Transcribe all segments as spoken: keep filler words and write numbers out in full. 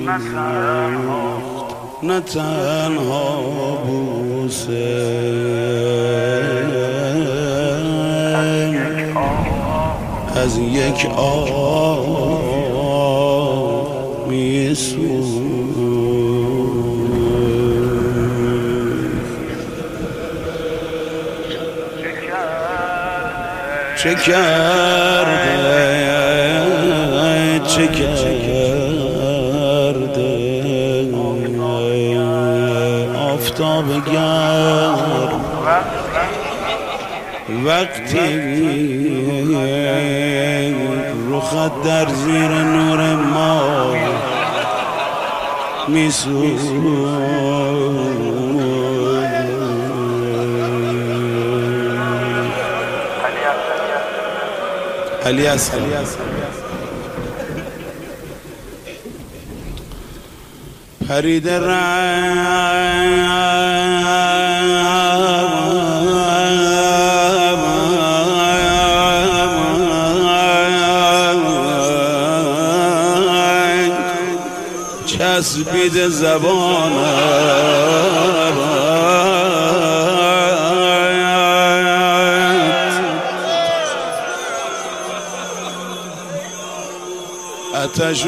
نه تنها بوسه از یک آه میسوز چه کرده چه کرده آفتاب گرم وقتی رخت در زیر نور ما میسوز علی است پرید رنگ چسبید زبانت آتش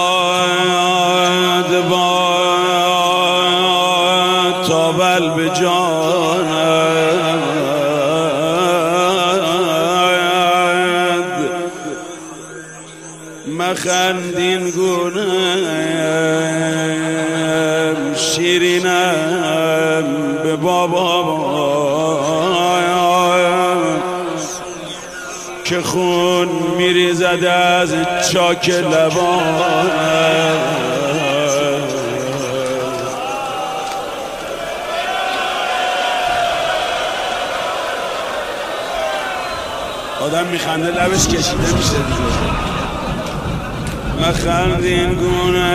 افتاد با تابل به جانت مخندین گونم شیرینم به بابا که خون میریزد از چاک لبانت آدم میخنده لبش کشیده میشه دیگه مخندین گونه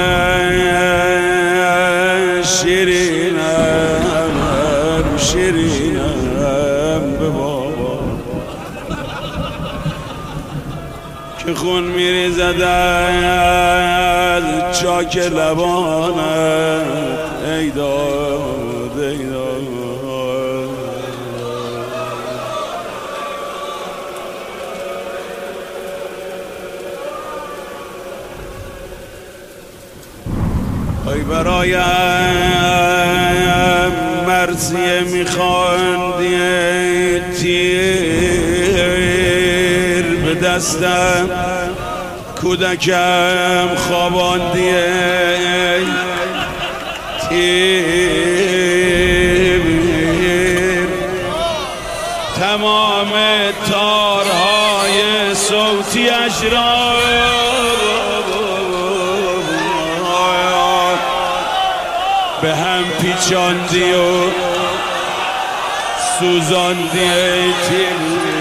شیرینم شیرینم به بابا که خون میریزد از چاک لبانت ای داد ای داد ای برایم مرثیه میخواندی تیر به دستم کودکم خواباندی تیر تمام تارهای صوتیش را به هم پیچاندی و سوزاندی ای تیر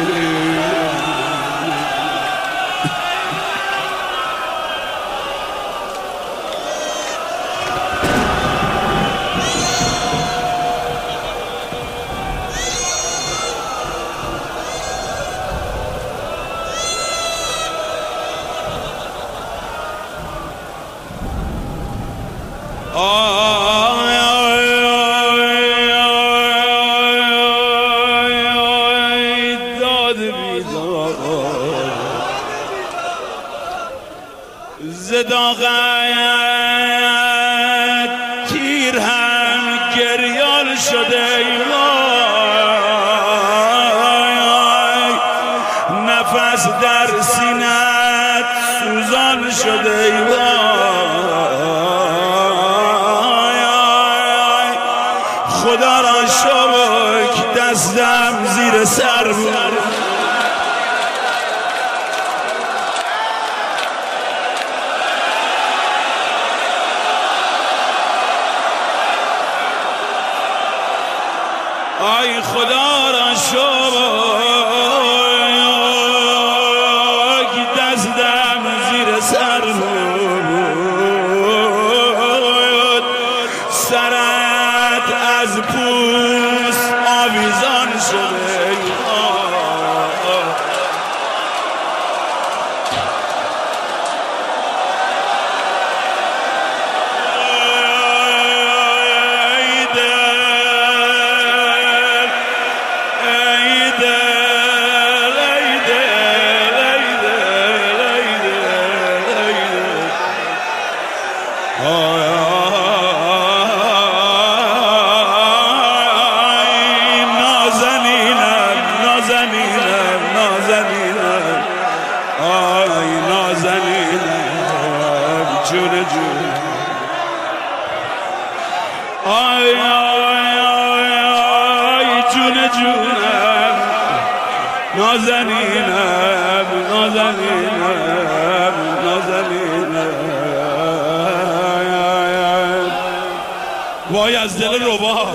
زداغت تیر هم گریان شده نفس در سینت سوزان شده خدا را شکر دستم زیر سر بود آی خدا را شکر دستم زیر سر بود سرت از پوست آویزان شده جون جون آی آی آی آی جون جونم نازنینم نازنینم نازنینم وای از دل رباب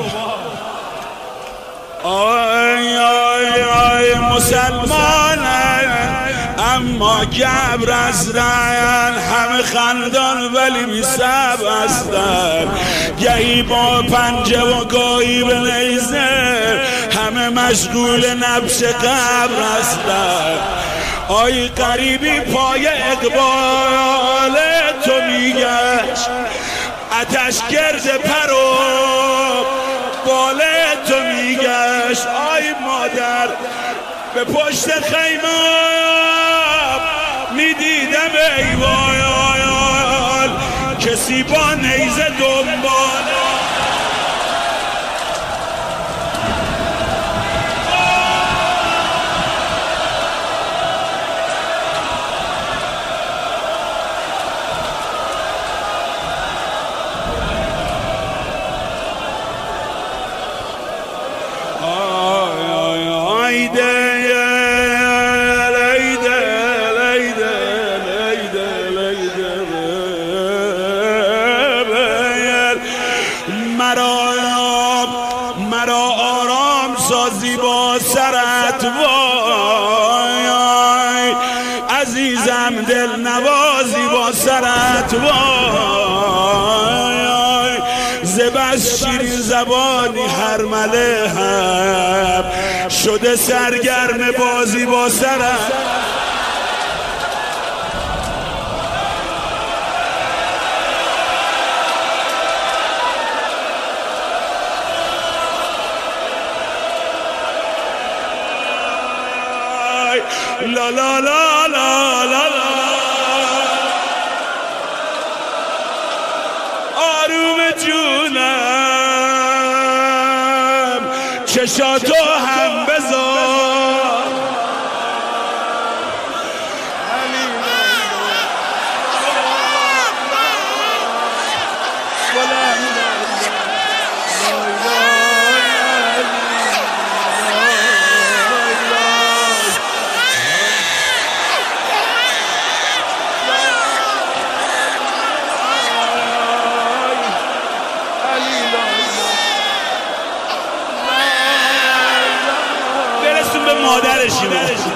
آی آی آی مسلمانم اما گبر هستن همه خندان ولی بی صبر هستن گهی با پنجه و گاهی به نیزه همه مشغول نبش قبر هستن آی غریبی پای اقبال تو میگشت آتش گرد پر و بال تو میگشت آی مادر به پشت خیمه میدیدم ای وای آی آی کسی با نیزه دنبال مرا آرام سازی با سرت وای عزیزم دل نوازی با سرت وای زبش شیرین زبانی هر مله هم شده سرگرم بازی با سرت لا لا لا لا لا آروم جونم چشاتو هم بذار مادرشی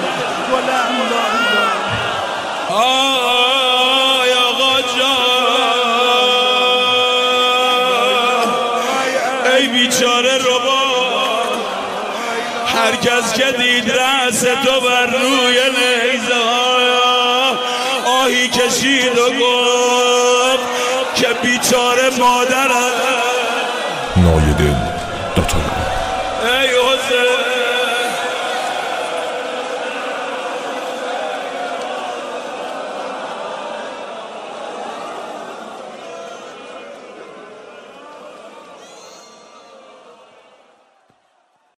آی آقا جان ای بیچاره رباب هر کس که دید رأس تو بر روی نیزه آهی کشید و گفت که بیچاره مادرم نایدل داتار ای حسین